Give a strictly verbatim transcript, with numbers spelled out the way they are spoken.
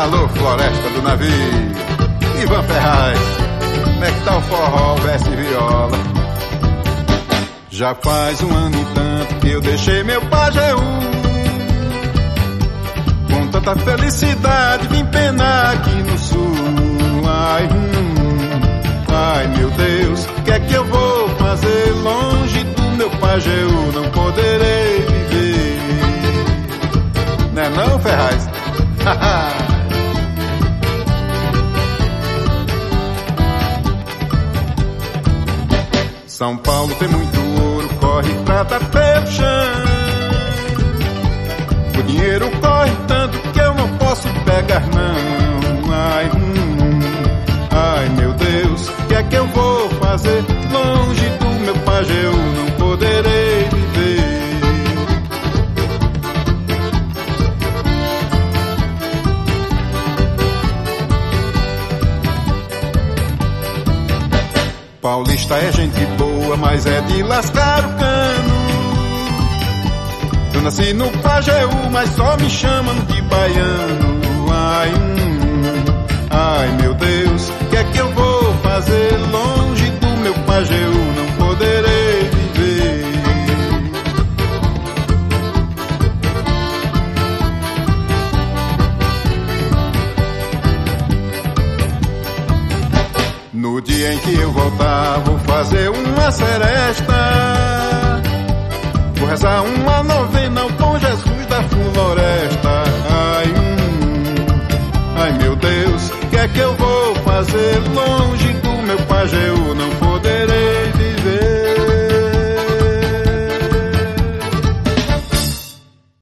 Alô, floresta do navio, Ivan Ferraz, como é que tá o forró, verso e viola? Já faz um ano e tanto que eu deixei meu Pajeú, com tanta felicidade vim penar aqui no sul. Ai, hum, ai meu Deus, o que é que eu vou fazer? Longe do meu Pajeú não poderei viver. Não é não, Ferraz? São Paulo tem muito ouro, corre prata pelo chão. O dinheiro corre tanto que eu não posso pegar não. Ai, hum, ai meu Deus, o que é que eu vou fazer? Longe do meu Pajeú não poderei viver. Paulista é gente boa, mas é de lascar o cano. Eu nasci no Pajeú, mas só me chamam de baiano. Ai, hum, ai meu Deus, o que é que eu vou fazer? Longe do meu Pajeú não poderei viver. No dia em que eu voltar, vou fazer uma seresta, vou rezar um